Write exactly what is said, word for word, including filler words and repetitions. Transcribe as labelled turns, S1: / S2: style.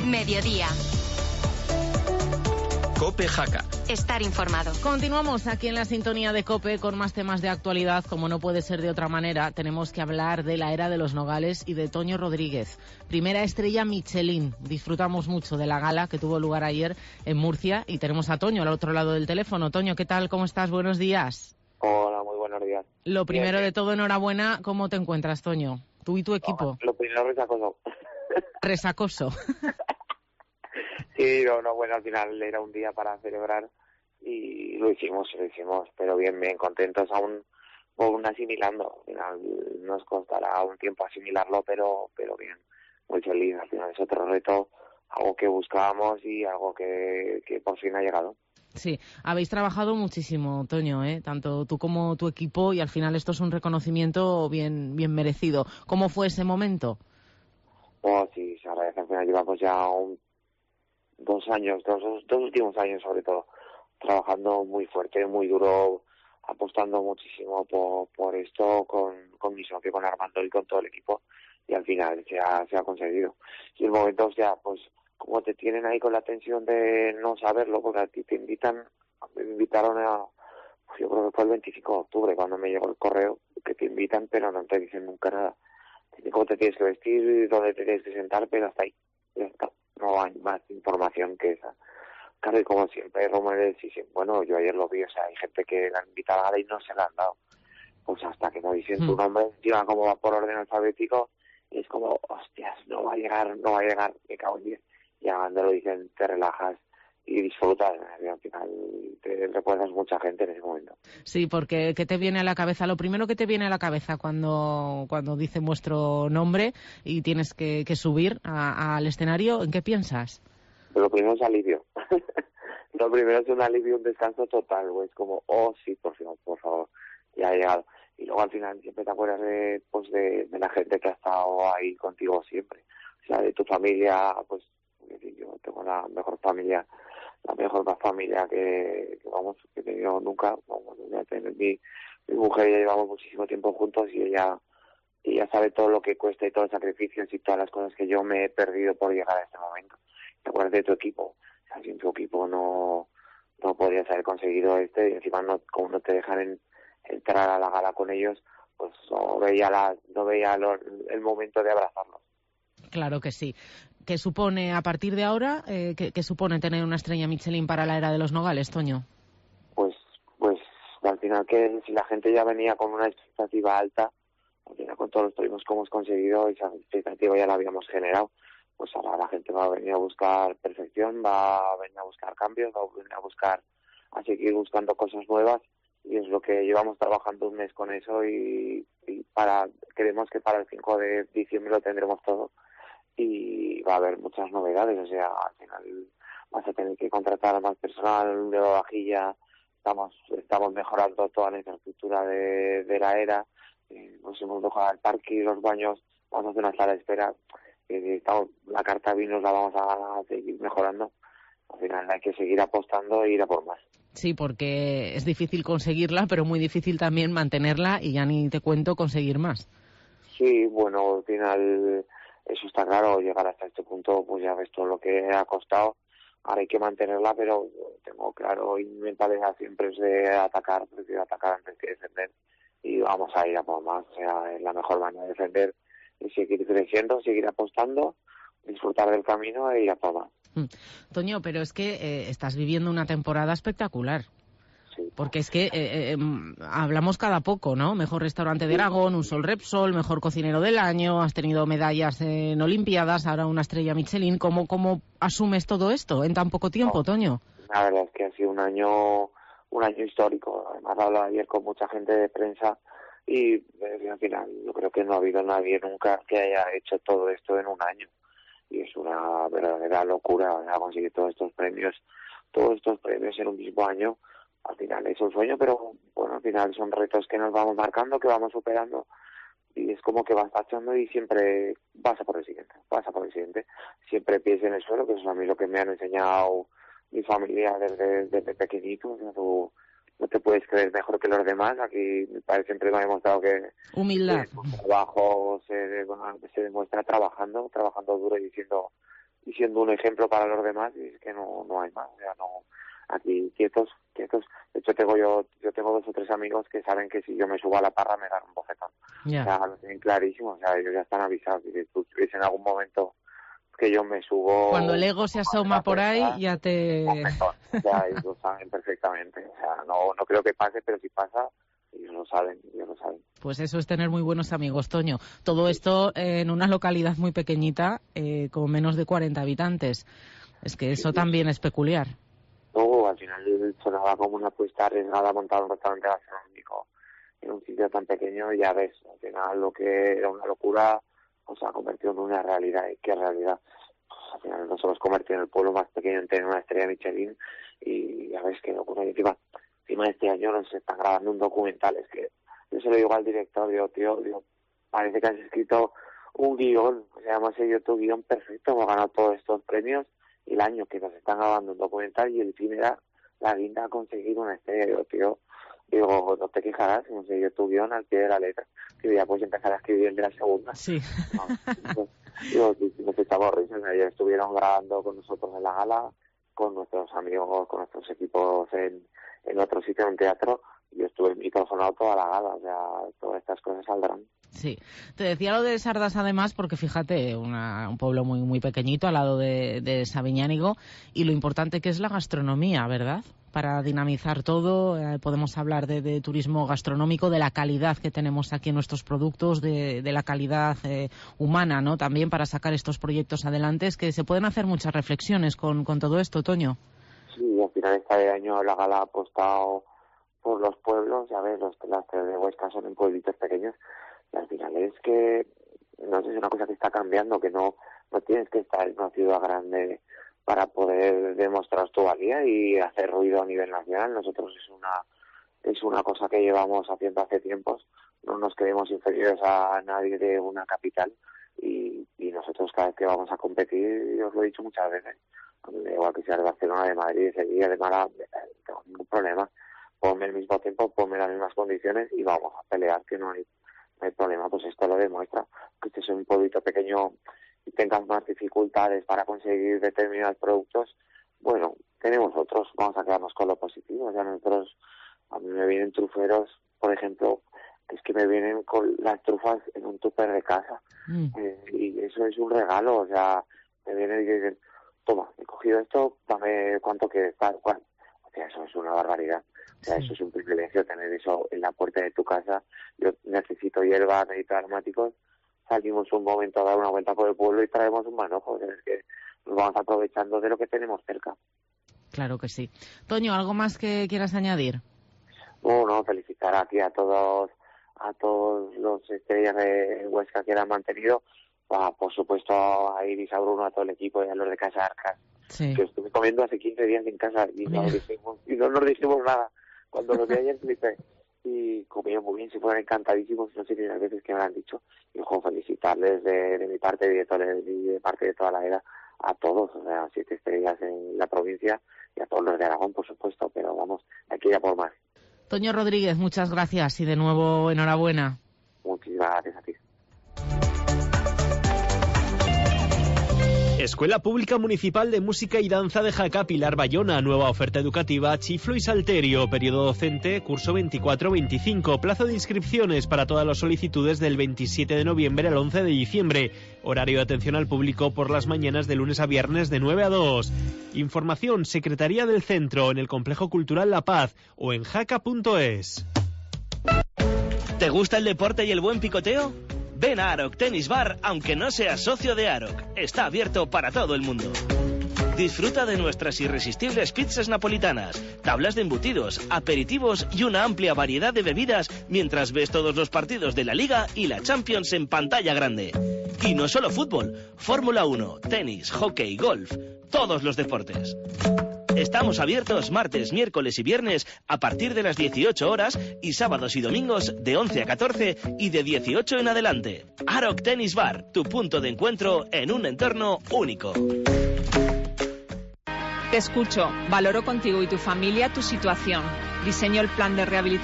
S1: Mediodía.
S2: COPE Jaca.
S1: Estar informado.
S3: Continuamos aquí en la sintonía de COPE con más temas de actualidad. Como no puede ser de otra manera, tenemos que hablar de la era de los Nogales y de Toño Rodríguez. Primera estrella Michelin. Disfrutamos mucho de la gala que tuvo lugar ayer en Murcia y tenemos a Toño al otro lado del teléfono. Toño, ¿qué tal? ¿Cómo estás? Buenos días.
S4: Hola, muy buenos días.
S3: Lo primero
S4: bien, bien.
S3: de todo, enhorabuena. ¿Cómo te encuentras, Toño? Tú y tu equipo.
S4: No, lo primero resacoso.
S3: Resacoso.
S4: Sí, no, no, bueno, al final era un día para celebrar y lo hicimos, lo hicimos, pero bien, bien, contentos aún, aún asimilando. Al final nos costará un tiempo asimilarlo, pero pero bien, muy feliz. Al final es otro reto, algo que buscábamos y algo que, que por fin ha llegado.
S3: Sí, habéis trabajado muchísimo, Toño, ¿eh? Tanto tú como tu equipo, y al final esto es un reconocimiento bien, bien merecido. ¿Cómo fue ese momento?
S4: Oh, sí, se agradece. Al final llevamos ya un, dos años, dos, dos últimos años sobre todo, trabajando muy fuerte, muy duro, apostando muchísimo por, por esto con, con mi socio, con Armando y con todo el equipo, y al final se ha, se ha conseguido. Y el momento, o sea, pues como te tienen ahí con la tensión de no saberlo, porque a ti te invitan, me invitaron a, pues yo creo que fue el veinticinco de octubre cuando me llegó el correo, que te invitan pero no te dicen nunca nada. Cómo te tienes que vestir, dónde te tienes que sentar, pero hasta ahí, ya está. No hay más información que esa. Claro, y como siempre, rumores, y sí, bueno, yo ayer lo vi, o sea, hay gente que la han invitado a la gala y no se la han dado. Pues hasta que no dicen tu nombre, encima como va por orden alfabético, y es como, hostias, no va a llegar, no va a llegar, me cago en diez. Y cuando lo dicen, te relajas y disfrutas, y al final te recuerdas mucha gente en ese momento.
S3: Sí, porque ¿qué te viene a la cabeza? Lo primero que te viene a la cabeza cuando, cuando dicen vuestro nombre y tienes que, que subir a, al escenario, ¿en qué piensas?
S4: Pero lo primero es alivio. Lo primero es un alivio, un descanso total, güey. Es como, oh, sí, por favor, por favor, ya ha llegado. Y luego al final siempre te acuerdas de, pues, de, de la gente que ha estado ahí contigo siempre. O sea, de tu familia, pues, yo tengo la mejor familia, la mejor familia que, que vamos, que he tenido nunca. Vamos, ya tener mi, mi mujer y yo llevamos muchísimo tiempo juntos y ella, ella sabe todo lo que cuesta y todos los sacrificios y todas las cosas que yo me he perdido por llegar a este momento. Te acuerdas de tu equipo, o sea, sin tu equipo no, no podrías haber conseguido este, y encima no, como no te dejan en, entrar a la gala con ellos, pues no veía la, no veía lo, el momento de abrazarlos.
S3: Claro que sí. ¿Qué supone a partir de ahora, eh, qué, qué supone tener una estrella Michelin para la era de los Nogales, Toño?
S4: Pues, pues al final que si la gente ya venía con una expectativa alta, al final con todos los premios que hemos conseguido, esa expectativa ya la habíamos generado. Pues ahora la gente va a venir a buscar perfección, va a venir a buscar cambios, va a venir a buscar, a seguir buscando cosas nuevas, y es lo que llevamos trabajando un mes con eso, y, y para creemos que para el cinco de diciembre lo tendremos todo y va a haber muchas novedades. O sea, al final vas a tener que contratar a más personal de vajilla, estamos estamos mejorando toda la infraestructura de, de la era, eh, nos hemos mejorado el parque y los baños, vamos a hacer una sala de espera. Estamos, la carta vinos la vamos a seguir mejorando. Al final hay que seguir apostando e ir a por más.
S3: Sí, porque es difícil conseguirla, pero muy difícil también mantenerla, y ya ni te cuento conseguir más.
S4: Sí, bueno, al final eso está claro, llegar hasta este punto, pues ya ves todo lo que ha costado. Ahora hay que mantenerla, pero tengo claro, y mi mentalidad siempre es de atacar, prefiero atacar antes que defender, y vamos a ir a por más. O sea, es la mejor manera de defender y seguir creciendo, seguir apostando, disfrutar del camino e ir a por más.
S3: Mm. Toño, pero es que eh, estás viviendo una temporada espectacular.
S4: Sí.
S3: Porque es que eh, eh, hablamos cada poco, ¿no? Mejor restaurante de Aragón, un Sol Repsol, mejor cocinero del año, has tenido medallas en Olimpiadas, ahora una estrella Michelin. ¿Cómo, cómo asumes todo esto en tan poco tiempo,
S4: No,
S3: Toño?
S4: la verdad es que ha sido un año, un año histórico. Además, hablaba ayer con mucha gente de prensa y eh, al final yo creo que no ha habido nadie nunca que haya hecho todo esto en un año. Y es una verdadera locura conseguir todos estos premios, todos estos premios en un mismo año. Al final es un sueño, pero bueno, al final son retos que nos vamos marcando, que vamos superando, y es como que vas tachando y siempre vas a por el siguiente, vas a por el siguiente. Siempre pies en el suelo, que eso es a mí lo que me han enseñado mi familia desde, desde pequeñito. O sea, tú no te puedes creer mejor que los demás. Aquí mi padre siempre me ha demostrado que
S3: humildad,
S4: que el trabajo se, bueno, se demuestra trabajando, trabajando duro y diciendo y siendo un ejemplo para los demás, y es que no, no hay más, o sea, no, aquí quietos, quietos. De hecho, tengo yo, yo tengo dos o tres amigos que saben que si yo me subo a la parra me dan un bofetón.
S3: Yeah.
S4: O sea, lo tienen clarísimo, o sea, ellos ya están avisados, y si tú ves en algún momento que yo me subo...
S3: Cuando el ego se asoma por ahí, ya te...
S4: Bofetón, o sea, ellos lo saben perfectamente, o sea, no, no creo que pase, pero si pasa... ellos lo saben, ellos lo saben.
S3: Pues eso es tener muy buenos amigos, Toño. Todo esto eh, en una localidad muy pequeñita, eh, con menos de cuarenta habitantes. Es que eso sí, también es peculiar.
S4: No, al final sonaba como una apuesta arriesgada montar un restaurante gastronómico en un sitio tan pequeño, y ya ves, al final lo que era una locura pues se ha convertido en una realidad. ¿Y qué realidad? Pues al final nos hemos convertido en el pueblo más pequeño en tener una estrella Michelin, y ya ves qué locura. Y encima, encima de este año nos están grabando un documental. Es que yo se lo digo al director, digo, tío, digo, parece que has escrito un guión, o sea, hemos seguido tu guión perfecto, hemos ganado todos estos premios, y el año que nos están grabando un documental y el fin era la guinda a conseguir una estrella. Digo, tío, digo, no te quejarás, hemos seguido tu guión al pie de la letra, que ya puedes empezar a escribir el de la segunda.
S3: Sí.
S4: No, digo, nos echamos risas, ya estuvieron grabando con nosotros en la gala, con nuestros amigos, con nuestros equipos en, en otro sitio, en un teatro, y yo estuve microfonado toda la gala, o sea, todas estas cosas saldrán.
S3: Sí, te decía lo de Sardas además porque fíjate, una, un pueblo muy muy pequeñito al lado de, de Sabiñánigo, y lo importante que es la gastronomía, ¿verdad? Para dinamizar todo, eh, podemos hablar de, de turismo gastronómico, de la calidad que tenemos aquí en nuestros productos, de, de la calidad eh, humana, ¿no? También para sacar estos proyectos adelante, es que se pueden hacer muchas reflexiones con, con todo esto, Toño.
S4: Sí, al final este año la gala ha apostado por los pueblos, ya ves, los las de Huesca son en pueblitos pequeños, y al final es que, no sé, es una cosa que está cambiando, que no, no tienes que estar en una ciudad grande para poder demostrar tu valía y hacer ruido a nivel nacional. Nosotros es una es una cosa que llevamos haciendo hace tiempos, no nos creemos inferiores a nadie de una capital, y, y nosotros cada vez que vamos a competir, yo os lo he dicho muchas veces, igual que sea de Barcelona, de Madrid, de Sevilla, de Málaga, no tengo ningún problema, ponme el mismo tiempo, ponme las mismas condiciones y vamos a pelear, que no hay no hay problema. Pues esto lo demuestra, que este es un pueblito pequeño y tengas más dificultades para conseguir determinados productos. Bueno, tenemos otros, vamos a quedarnos con lo positivo. O sea, nosotros, a mí me vienen truferos, por ejemplo, que es que me vienen con las trufas en un tupper de casa, mm. eh, y eso es un regalo. O sea, me vienen y dicen, toma, he cogido esto, dame cuánto quieres, tal cual. O sea, eso es una barbaridad. O sea, sí. Eso es un privilegio, tener eso en la puerta de tu casa. Yo necesito hierba, necesito aromáticos. Salimos un momento a dar una vuelta por el pueblo y traemos un manojo. O sea, es que nos vamos aprovechando de lo que tenemos cerca.
S3: Claro que sí. Toño, ¿algo más que quieras añadir?
S4: No, no, felicitar aquí a todos a todos los estrellas de Huesca que la han mantenido. Ah, por supuesto a Iris, a Bruno, a todo el equipo y a los de Casa Arcas. Sí. Que estuve comiendo hace quince días en casa y no, dijimos, y no nos dijimos nada. Cuando los vi ayer flipé y comían muy bien, se fueron encantadísimos, no sé qué las veces que me han dicho. Y ojo, felicitarles de, de mi parte y de, todo, de, de parte de toda la era a todos, o sea, siete estrellas en la provincia y a todos los de Aragón, por supuesto, pero vamos, aquí ya por más.
S3: Toño Rodríguez, muchas gracias y de nuevo enhorabuena.
S4: Muchísimas gracias a ti.
S1: Escuela Pública Municipal de Música y Danza de Jaca, Pilar Bayona. Nueva oferta educativa, chiflo y salterio. Periodo docente, curso veinticuatro veinticinco. Plazo de inscripciones para todas las solicitudes del veintisiete de noviembre al once de diciembre. Horario de atención al público por las mañanas de lunes a viernes de nueve a dos. Información, Secretaría del Centro, en el Complejo Cultural La Paz o en jaca punto es.
S2: ¿Te gusta el deporte y el buen picoteo? Ven a Aroc Tennis Bar, aunque no seas socio de Aroc. Está abierto para todo el mundo. Disfruta de nuestras irresistibles pizzas napolitanas, tablas de embutidos, aperitivos y una amplia variedad de bebidas mientras ves todos los partidos de la Liga y la Champions en pantalla grande. Y no solo fútbol, Fórmula uno, tenis, hockey, golf, todos los deportes. Estamos abiertos martes, miércoles y viernes a partir de las dieciocho horas y sábados y domingos de once a catorce y de dieciocho en adelante. Aroc Tennis Bar, tu punto de encuentro en un entorno único.
S5: Te escucho, valoro contigo y tu familia tu situación. Diseño el plan de rehabilitación